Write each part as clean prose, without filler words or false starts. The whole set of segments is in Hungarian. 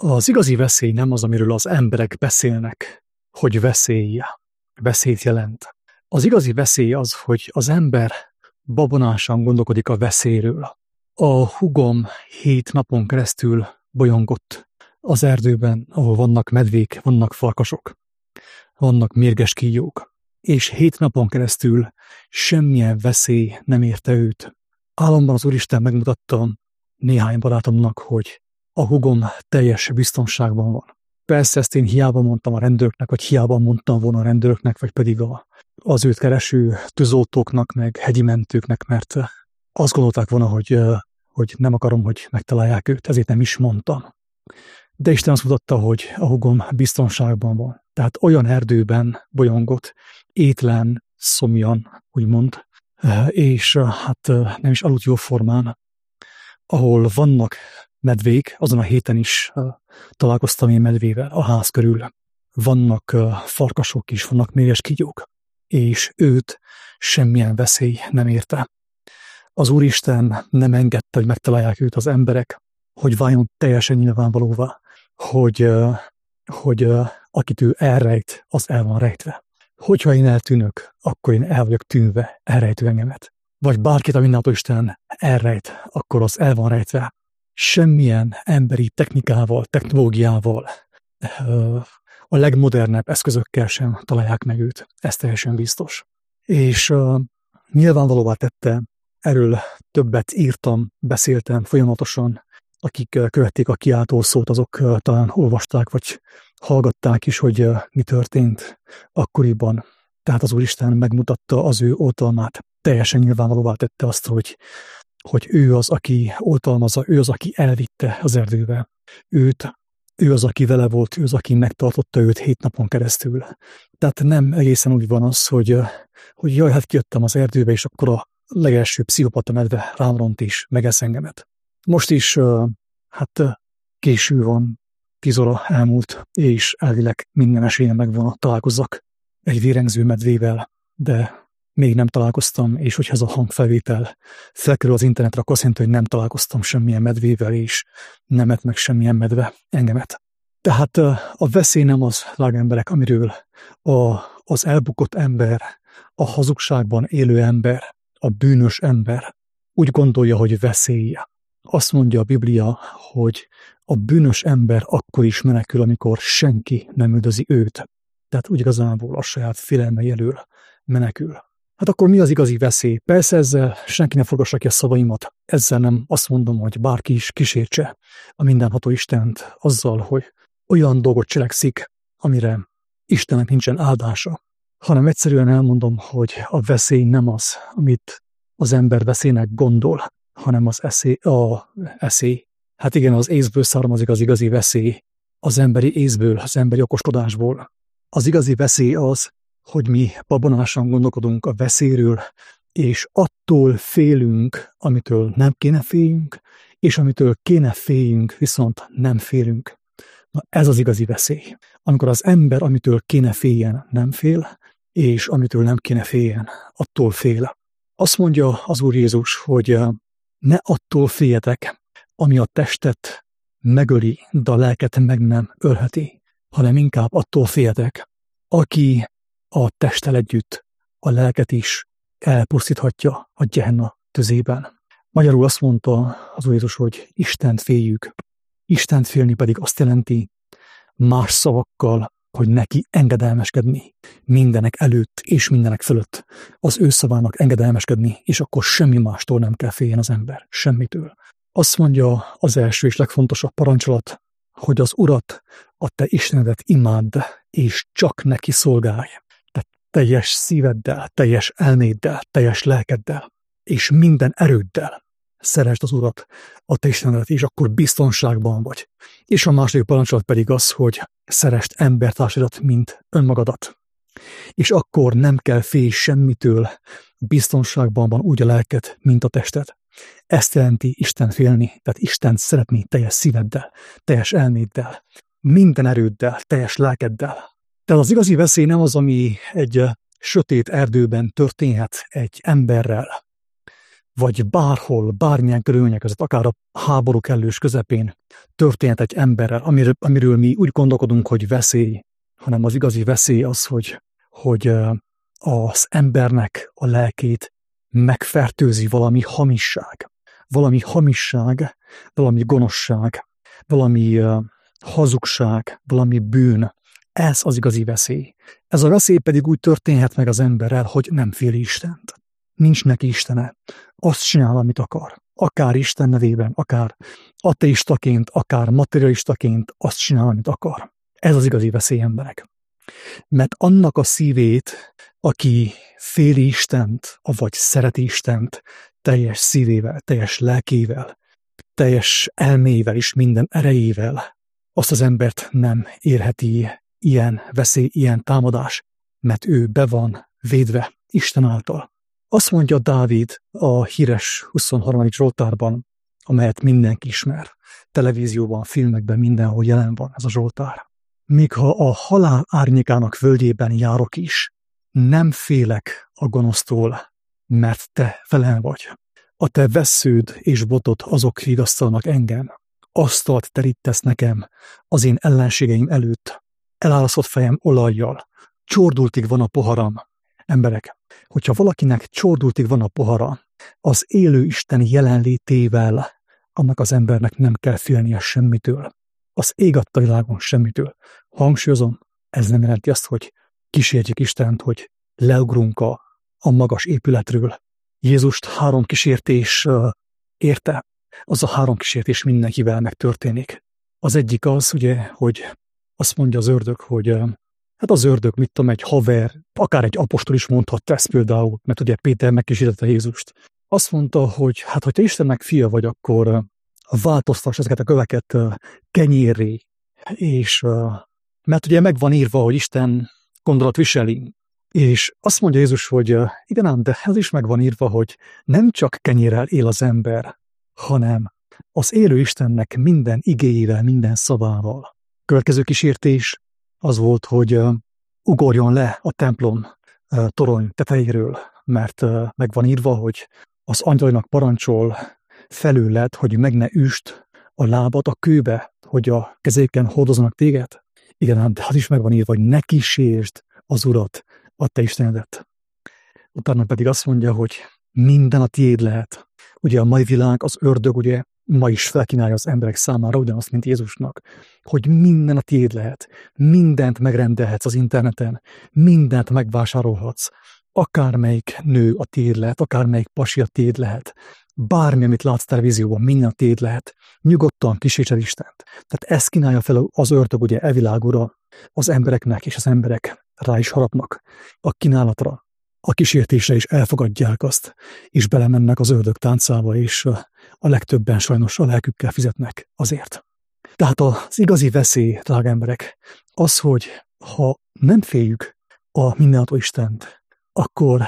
Az igazi veszély nem az, amiről az emberek beszélnek, hogy veszélyt jelent. Az igazi veszély az, hogy az ember babonásan gondolkodik a veszélyről. A húgom 7 napon keresztül bolyongott az erdőben, ahol vannak medvék, vannak farkasok, vannak mérges kígyók, és 7 napon keresztül semmilyen veszély nem érte őt. Álomban az Úristen megmutatta néhány barátomnak, hogy a húgom teljes biztonságban van. Persze ezt én hiába mondtam a rendőröknek, vagy hiába mondtam volna a rendőröknek, vagy pedig az őt kereső tűzoltóknak, meg hegyi mentőknek, mert azt gondolták volna, hogy nem akarom, hogy megtalálják őt, ezért nem is mondtam. De Isten azt mutatta, hogy a húgom biztonságban van. Tehát olyan erdőben bolyongott, étlen, szomjan, úgymond, és hát nem is aludt jó formán, ahol vannak medvék, azon a héten is találkoztam én medvével a ház körül. Vannak farkasok is, vannak mérges kígyók, és őt semmilyen veszély nem érte. Az Úristen nem engedte, hogy megtalálják őt az emberek, hogy váljon teljesen nyilvánvalóvá, hogy akit ő elrejt, az el van rejtve. Hogyha én eltűnök, akkor én el vagyok tűnve, elrejtő engemet. Vagy bárkit, a mindenható Isten elrejt, akkor az el van rejtve. Semmilyen emberi technikával, technológiával, a legmodernebb eszközökkel sem találják meg őt. Ez teljesen biztos. És nyilvánvalóvá tette, erről többet írtam, beszéltem folyamatosan, akik követték a kiáltó szót, azok talán olvasták, vagy hallgatták is, hogy mi történt akkoriban. Tehát az Úristen megmutatta az ő oltalmát. Teljesen nyilvánvalóvá tette azt, hogy ő az, aki oltalmazza, ő az, aki elvitte az erdőbe. Ő az, aki vele volt, ő az, aki megtartotta őt 7 napon keresztül. Tehát nem egészen úgy van az, hogy jaj, hát kijöttem az erdőbe, és akkor a legelső pszichopata medve rám ront és megesz engemet. Most is, hát késő van, 10 óra elmúlt, és elvileg minden esélyen megvan, találkozzak egy vérengző medvével, de még nem találkoztam, és hogyha ez a hangfelvétel felkerül az internetre, akkor azt jelenti, hogy nem találkoztam semmilyen medvével, és nemett meg semmilyen medve engemet. Tehát a veszély nem az, drága emberek, amiről az elbukott ember, a hazugságban élő ember, a bűnös ember úgy gondolja, hogy veszély. Azt mondja a Biblia, hogy a bűnös ember akkor is menekül, amikor senki nem üldözi őt. Tehát úgy igazából a saját félelmei elől menekül. Hát akkor mi az igazi veszély? Persze ezzel senki ne forgassa ki a szavaimat. Ezzel nem azt mondom, hogy bárki is kísértse a mindenható Istent azzal, hogy olyan dolgot cselekszik, amire Istennek nincsen áldása, hanem egyszerűen elmondom, hogy a veszély nem az, amit az ember veszélynek gondol, hanem az eszély. Hát igen, az észből származik az igazi veszély, az emberi észből, az emberi okoskodásból. Az igazi veszély az, hogy mi babonásan gondolkodunk a veszélyről, és attól félünk, amitől nem kéne féljünk, és amitől kéne féljünk, viszont nem félünk. Na ez az igazi veszély. Amikor az ember, amitől kéne féljen, nem fél, és amitől nem kéne féljen, attól fél. Azt mondja az Úr Jézus, hogy ne attól féljetek, ami a testet megöli, de a lelket meg nem ölheti, hanem inkább attól féljetek, aki a testtel együtt a lelket is elpusztíthatja a Gehenna tüzében. Magyarul azt mondta az Úr Jézus, hogy Istent féljük. Istent félni pedig azt jelenti más szavakkal, hogy neki engedelmeskedni mindenek előtt és mindenek fölött. Az ő szavának engedelmeskedni, és akkor semmi mástól nem kell féljen az ember. Semmitől. Azt mondja az első és legfontosabb parancsolat, hogy az Urat, a te Istenedet imádd, és csak neki szolgálj. Tehát teljes szíveddel, teljes elméddel, teljes lelkeddel, és minden erőddel szeresd az Urat, a te Istenedet, és akkor biztonságban vagy. És a második parancsolat pedig az, hogy szeresd embertársadat, mint önmagadat. És akkor nem kell félj semmitől, biztonságban van úgy a lelked, mint a tested. Ezt jelenti Isten félni, tehát Istent szeretni teljes szíveddel, teljes elméddel, minden erőddel, teljes lelkeddel. Tehát az igazi veszély nem az, ami egy sötét erdőben történhet egy emberrel, vagy bárhol, bármilyen körülmények között, akár a háború kellős közepén történhet egy emberrel, amiről mi úgy gondolkodunk, hogy veszély, hanem az igazi veszély az, hogy az embernek a lelkét megfertőzi valami hamisság, valami gonoszság, valami hazugság, valami bűn. Ez az igazi veszély. Ez a veszély pedig úgy történhet meg az emberrel, hogy nem féli Istent. Nincs neki Istene. Azt csinál, amit akar. Akár Isten nevében, akár ateistaként, akár materialistaként azt csinál, amit akar. Ez az igazi veszély, emberek. Mert annak a szívét, aki féli Istent, avagy szereti Istent teljes szívével, teljes lelkével, teljes elmével és minden erejével, azt az embert nem érheti ilyen veszély, ilyen támadás, mert ő be van védve Isten által. Azt mondja Dávid a híres 23. Zsoltárban, amelyet mindenki ismer, televízióban, filmekben, mindenhol jelen van ez a Zsoltár. Még ha a halál árnyékának völgyében járok is, nem félek a gonosztól, mert te velem vagy. A te vessződ és botod azok vigasztalnak engem. Asztalt terítesz nekem az én ellenségeim előtt. Elálaszott fejem olajjal. Csordultig van a poharam. Emberek, hogyha valakinek csordultig van a pohara, az élő Isten jelenlétével annak az embernek nem kell félnie semmitől. Az ég adta világon semmitől. Hangsúlyozom, ez nem jelenti azt, hogy kísérjük Istent, hogy leugrunk a magas épületről. Jézust 3 kísértés érte. Az a 3 kísértés mindenkivel megtörténik. Az egyik az, ugye, hogy azt mondja az ördög, hogy hát az ördög, mit tudom, egy haver, akár egy apostol is mondhatta ezt például, mert ugye Péter megkísértette Jézust. Azt mondta, hogy hát, ha te Istennek fia vagy, akkor változtass ezeket a köveket kenyérré, és mert ugye meg van írva, hogy Isten gondolat viseli. És azt mondja Jézus, hogy igen ám, de ez is meg van írva, hogy nem csak kenyérrel él az ember, hanem az élő Istennek minden igéjével, minden szavával. Következő kísértés az volt, hogy ugorjon le a templom torony tetejéről, mert meg van írva, hogy az angyalnak parancsol felőled, hogy meg ne üst a lábad a kőbe, hogy a kezéken hordozzanak téged. Igen ám, de az is meg van írva, hogy ne kísértsd az Urat, a te Istenedet. Utána pedig azt mondja, hogy minden a tiéd lehet. Ugye a mai világ, az ördög ugye ma is felkínálja az emberek számára ugyanazt, mint Jézusnak, hogy minden a tiéd lehet, mindent megrendelhetsz az interneten, mindent megvásárolhatsz, akármelyik nő a tiéd lehet, akármelyik pasi a tiéd lehet, bármi, amit látsz televízióban, minden a tiéd lehet, nyugodtan kísértsd Istent. Tehát ezt kínálja fel az ördög ugye evilágúra az embereknek, és az emberek rá is harapnak a kínálatra, a kísértésre is elfogadják azt, és belemennek az ördög táncába, és a legtöbben sajnos a lelkükkel fizetnek azért. Tehát az igazi veszély, drága emberek, az, hogy ha nem féljük a mindenható Istent, akkor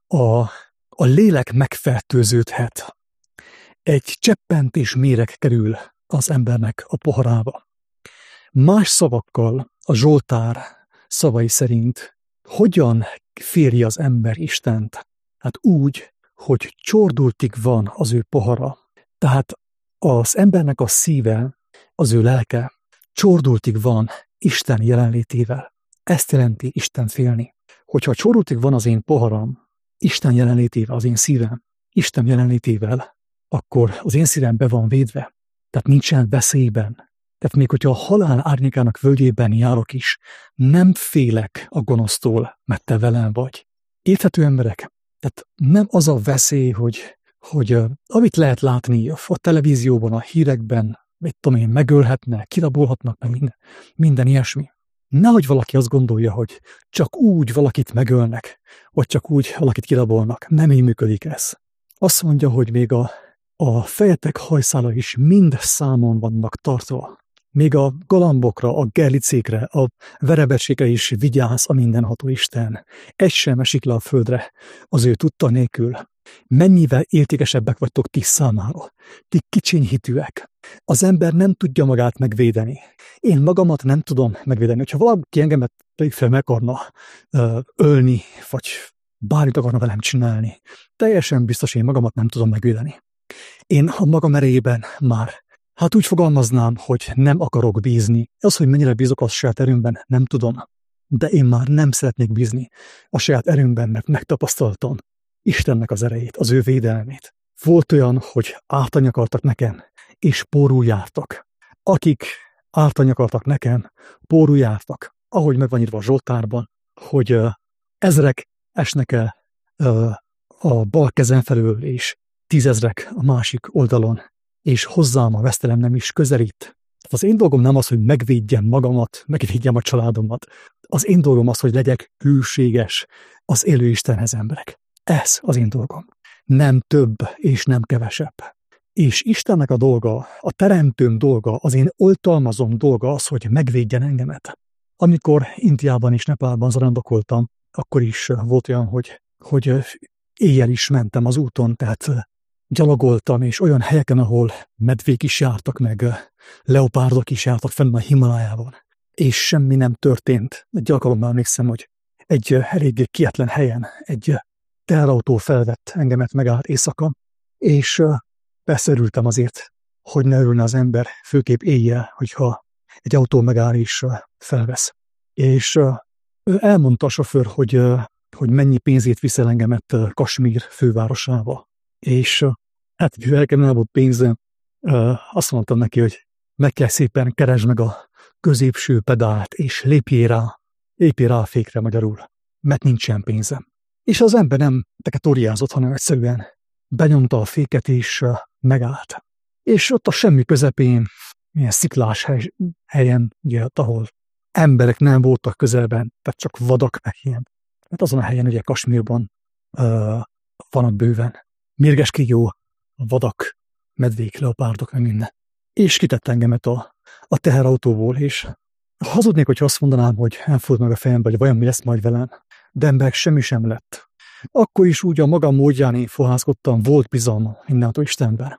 a lélek megfertőződhet. Egy cseppentés méreg kerül az embernek a poharába. Más szavakkal a Zsoltár szavai szerint hogyan féri az ember Istent? Hát úgy, hogy csordultig van az ő pohara. Tehát az embernek a szíve, az ő lelke csordultig van Isten jelenlétével. Ezt jelenti Isten félni. Hogyha csordultig van az én poharam, Isten jelenlétével, az én szívem, Isten jelenlétével, akkor az én szívem be van védve. Tehát nincsen veszélyben. Tehát még hogyha a halál árnyékának völgyében járok is, nem félek a gonosztól, mert te velem vagy. Érthető emberek? Tehát nem az a veszély, hogy amit lehet látni a televízióban, a hírekben, mit tudom én, megölhetnek, kirabolhatnak, meg minden ilyesmi. Nehogy valaki azt gondolja, hogy csak úgy valakit megölnek, vagy csak úgy valakit kirabolnak. Nem így működik ez. Azt mondja, hogy még a fejetek hajszála is mind számon vannak tartva. Még a galambokra, a gerlicékre, a verebecsékre is vigyáz a mindenható Isten. Egy sem esik le a földre az ő tudta nélkül. Mennyivel értékesebbek vagytok ti számára. Ti kicsiny hitűek. Az ember nem tudja magát megvédeni. Én magamat nem tudom megvédeni. Ha valaki engemet fel meg akarna ölni, vagy bármit akarna velem csinálni. Teljesen biztos, én magamat nem tudom megvédeni. Én a magam erejében már, hát úgy fogalmaznám, hogy nem akarok bízni. Az, hogy mennyire bízok a saját erőmben, nem tudom. De én már nem szeretnék bízni a saját erőmben, mert megtapasztaltam Istennek az erejét, az ő védelmét. Volt olyan, hogy ártani akartak nekem, és pórul jártak. Akik ártani akartak nekem, pórul jártak. Ahogy meg van írva a Zsoltárban, hogy ezrek esnek el a bal kezem felől, és 10 000 a másik oldalon, és hozzám a vesztelem nem is közelít. Tehát az én dolgom nem az, hogy megvédjem magamat, megvédjem a családomat. Az én dolgom az, hogy legyek hűséges az élő Istenhez, emberek. Ez az én dolgom. Nem több és nem kevesebb. És Istennek a dolga, a teremtőm dolga, az én oltalmazom dolga az, hogy megvédjen engemet. Amikor Indiában és Nepálban zarándokoltam, akkor is volt olyan, hogy éjjel is mentem az úton, tehát gyalogoltam, és olyan helyeken, ahol medvék is jártak, meg leopárdok is jártak fenn a Himalájában, és semmi nem történt. Egy alkalommal emlékszem, hogy egy eléggé kietlen helyen egy teherautó felvett engemet, megállt éjszaka, és persze örültem azért, hogy ne örülne az ember, főképp éjjel, hogyha egy autó megáll és felvesz. És ő elmondta a sofőr, hogy mennyi pénzét viszel engemet Kasmír fővárosába. És hát, mivel nekem nem volt pénzem, azt mondtam neki, hogy meg kell szépen keresd meg a középső pedált, és lépjél rá a fékre magyarul, mert nincsen pénzem. És az ember nem teketóriázott, hanem egyszerűen benyomta a féket, és megállt. És ott a semmi közepén, milyen sziklás helyen, ugye, ahol emberek nem voltak közelben, tehát csak vadak meg ilyen. Hát azon a helyen, ugye Kasmírban vannak bőven mérges kígyó, vadak, medvék, leopárdok, meg minden. És kitett engemet a teherautóból, és hazudnék, hogyha azt mondanám, hogy elfordult meg a fejembe, hogy vajon mi lesz majd velem, de emberek semmi sem lett. Akkor is úgy a magam módján én fohászkodtam, volt bizalmam mindentől Istenben.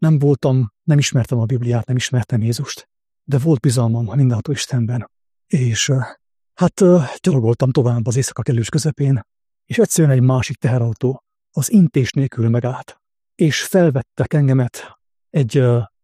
Nem ismertem a Bibliát, nem ismertem Jézust, de volt bizalmam mindentől Istenben. És hát gyalogoltam tovább az éjszaka kellős közepén, és egyszerűen egy másik teherautó az intés nélkül megállt, és felvettek engemet egy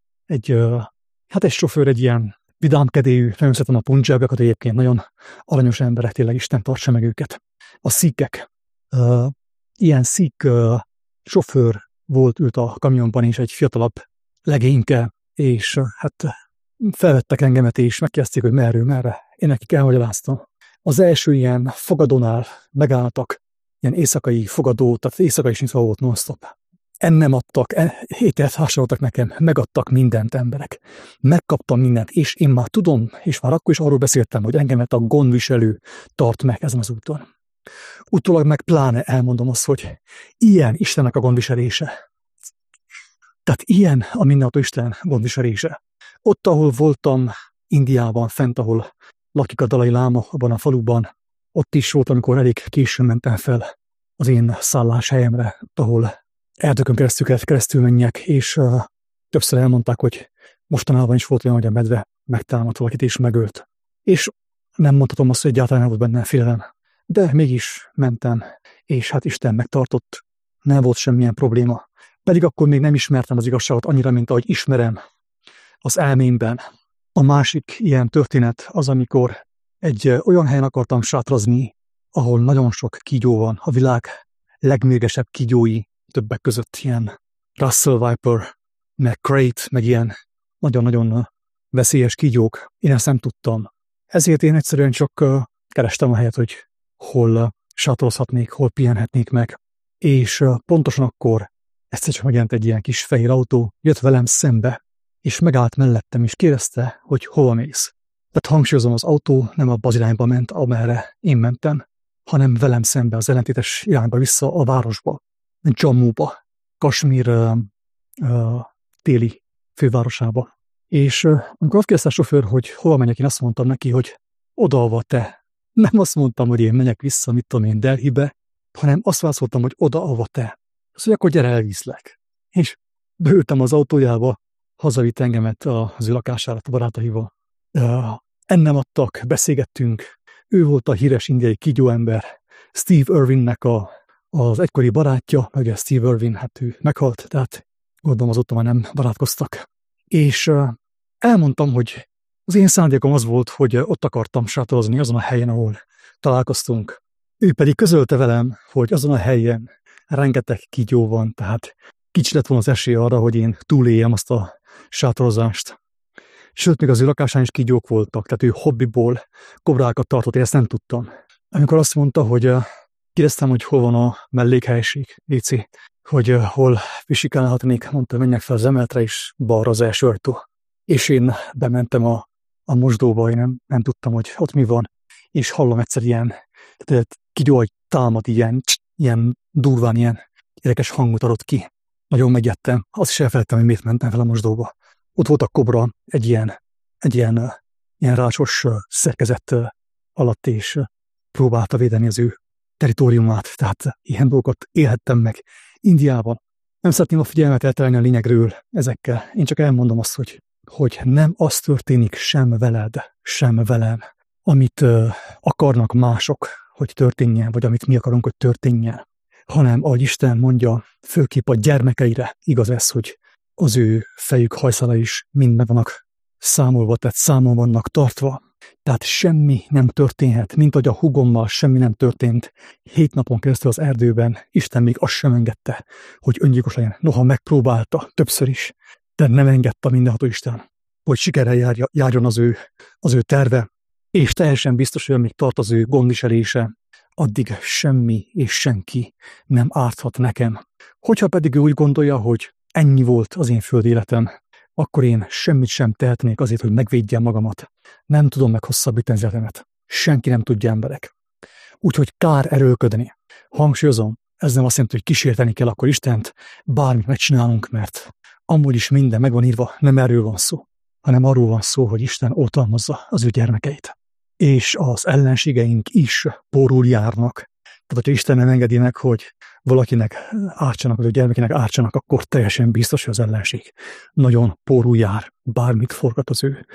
sofőr, egy ilyen vidámkedélyű, nagyon szeretem a pundzsábiakat, egyébként nagyon aranyos emberek, tényleg Isten tartsa meg őket. A szíkek. Ilyen szík sofőr ült a kamionban, és egy fiatalabb legényke, és hát felvettek engemet, és megkérdezték, hogy merre. Én nekik elmagyaráztam. Az első ilyen fogadónál megálltak, ilyen éjszakai fogadó, tehát éjszaka is nyitva volt non-stop. Ennem adtak, ételt vásároltak nekem, megadtak mindent emberek. Megkaptam mindent, és én már tudom, és már akkor is arról beszéltem, hogy engemet a gondviselő tart meg ezen az úton. Utólag meg pláne elmondom azt, hogy ilyen Istennek a gondviselése. Tehát ilyen a mindenható Isten gondviselése. Ott, ahol voltam Indiában, fent, ahol lakik a Dalai Láma, abban a faluban, ott is volt, amikor elég későn mentem fel az én szálláshelyemre, ahol erdőkön keresztül menjek, és többször elmondták, hogy mostanában is volt olyan, hogy a medve megtámadt valakit és megölt. És nem mondhatom azt, hogy egyáltalán nem volt benne félelem, de mégis mentem, és hát Isten megtartott, nem volt semmilyen probléma. Pedig akkor még nem ismertem az igazságot annyira, mint ahogy ismerem az elmémben. A másik ilyen történet az, amikor egy olyan helyen akartam sátrazni, ahol nagyon sok kígyó van, a világ legmérgesebb kígyói, többek között ilyen Russell Viper, meg Crate, meg ilyen nagyon-nagyon veszélyes kígyók. Én ezt nem tudtam. Ezért én egyszerűen csak kerestem a helyet, hogy hol sátorozhatnék, hol pihenhetnék meg. És pontosan akkor egyszer csak megjelent egy ilyen kis fehér autó, jött velem szembe, és megállt mellettem, és kérdezte, hogy hova mész. Tehát hangsúlyozom, az autó nem abba az irányba ment, amerre én mentem, hanem velem szembe, az ellentétes irányba vissza a városba, Jammuba, Kasmír téli fővárosába. És amikor azt kérdezte a sofőr, hogy hova menjek, én azt mondtam neki, hogy oda, ahova te. Nem azt mondtam, hogy én menjek vissza, mit tudom én, Delhibe, hanem azt válaszoltam, hogy oda, ahova te. Azt mondja, akkor gyere, elviszlek. És beültem az autójába, hazavitt engemet az ő lakására, a barátaival. Ennem adtak, beszélgettünk. Ő volt a híres indiai kígyóember, Steve Irwinnek a Az egykori barátja, meg Steve Irwin, hát ő meghalt, tehát gondolom azóta már nem barátkoztak. És elmondtam, hogy az én szándékom az volt, hogy ott akartam sátozni azon a helyen, ahol találkoztunk. Ő pedig közölte velem, hogy azon a helyen rengeteg kígyó van, tehát kicsi lett volna az esély arra, hogy én túléljem azt a sátorozást. Sőt, még az ő lakásán is kígyók voltak, tehát ő hobbiból kobrákat tartott, én ezt nem tudtam. Amikor azt mondta, hogy kérdeztem, hogy hol van a mellékhelyiség, WC, hogy hol visikálhatnék, mondta, menjek fel az emeletre, és balra az első ajtó. És én bementem a mosdóba, én nem tudtam, hogy ott mi van, és hallom egyszer ilyen, kígyó, hogy támad, ilyen durván, ilyen érdekes hangot adott ki. Nagyon megijedtem, azt is elfelejtettem, hogy miért mentem fel a mosdóba. Ott volt a kobra egy ilyen rácsos szerkezet alatt, és próbálta védeni az ő territóriumát, tehát ilyen dolgokat élhettem meg Indiában. Nem szeretném a figyelmet elterelni a lényegről ezekkel. Én csak elmondom azt, hogy nem az történik sem veled, sem velem, amit akarnak mások, hogy történjen, vagy amit mi akarunk, hogy történjen, hanem ahogy Isten mondja, főképp a gyermekeire igaz ez, hogy az ő fejük hajszala is mind meg vannak számolva, tehát számon vannak tartva. Tehát semmi nem történhet, mint ahogy a húgommal semmi nem történt 7 napon keresztül az erdőben, Isten még azt sem engedte, hogy öngyilkos legyen. Noha megpróbálta többször is, de nem engedte mindenható Isten, hogy sikerrel járjon az ő terve, és teljesen biztos, hogy amíg tart az ő gondviselése, addig semmi és senki nem árthat nekem. Hogyha pedig ő úgy gondolja, hogy ennyi volt az én földi életem, akkor én semmit sem tehetnék azért, hogy megvédjem magamat. Nem tudom meghosszabbítani az életemet. Senki nem tudja, emberek. Úgyhogy kár erőlködni. Hangsúlyozom, ez nem azt jelenti, hogy kísérteni kell akkor Istent, bármit megcsinálunk, mert amúgy is minden meg van írva, nem erről van szó, hanem arról van szó, hogy Isten oltalmazza az ő gyermekeit. És az ellenségeink is pórul járnak. Tehát, hogyha Isten nem engedi meg, hogy valakinek ártsanak, vagy a gyermekének ártsanak, akkor teljesen biztos, hogy az ellenség nagyon pórul jár, bármit forgat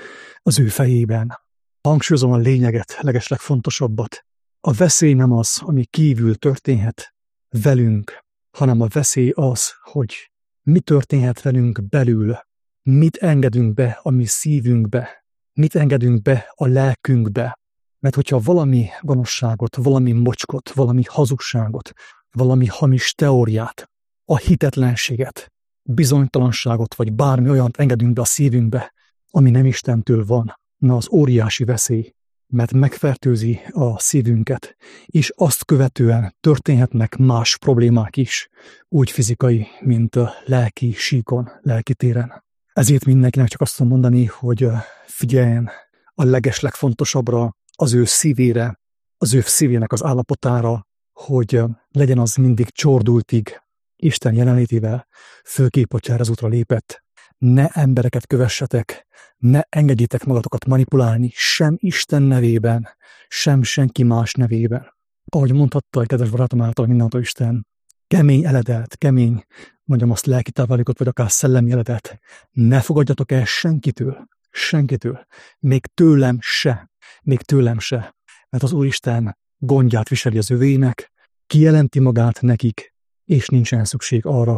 az ő fejében. Hangsúlyozom a lényeget, legeslegfontosabbat. A veszély nem az, ami kívül történhet velünk, hanem a veszély az, hogy mi történhet velünk belül, mit engedünk be a mi szívünkbe, mit engedünk be a lelkünkbe. Mert hogyha valami gonoszságot, valami mocskot, valami hazugságot, valami hamis teóriát, a hitetlenséget, bizonytalanságot, vagy bármi olyant engedünk be a szívünkbe, ami nem Istentől van, na az óriási veszély, mert megfertőzi a szívünket, és azt követően történhetnek más problémák is, úgy fizikai, mint a lelki síkon, lelki téren. Ezért mindenkinek csak azt tudom mondani, hogy figyeljen a legfontosabbra, az ő szívére, az ő szívének az állapotára, hogy legyen az mindig csordultig Isten jelenlétével, főképp, hogyha erre az útra lépett. Ne embereket kövessetek, ne engedjétek magatokat manipulálni, sem Isten nevében, sem senki más nevében. Ahogy mondhatta egy kedves barátom által mindenható Isten, kemény eledelt, kemény, mondjam azt lelki táplálékot, vagy akár szellemi eledelt, ne fogadjatok el senkitől, még tőlem se, mert az Úristen gondját viseli az övének, kijelenti magát nekik, és nincsen szükség arra,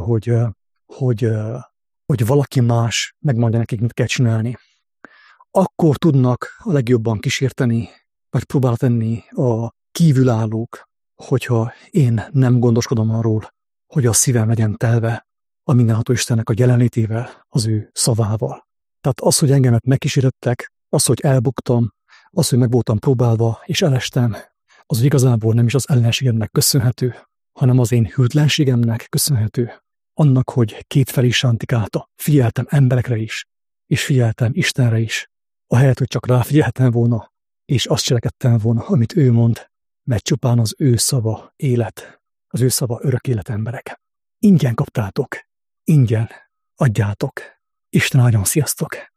hogy valaki más megmondja nekik, mit kell csinálni. Akkor tudnak a legjobban kísérteni, vagy próbálni tenni a kívülállók, hogyha én nem gondoskodom arról, hogy a szívem legyen telve a mindenható Istennek a jelenlétével, az ő szavával. Tehát az, hogy engemet megkísértettek, az, hogy elbuktam, az, hogy meg voltam próbálva, és elestem, az igazából nem is az ellenségemnek köszönhető, hanem az én hűtlenségemnek köszönhető. Annak, hogy kétfelé sántikálta, figyeltem emberekre is, és figyeltem Istenre is, ahelyett, hogy csak ráfigyeltem volna, és azt cselekedtem volna, amit ő mond, mert csupán az ő szava élet, az ő szava örök élet, emberek. Ingyen kaptátok, ingyen adjátok. Isten áldjon, sziasztok!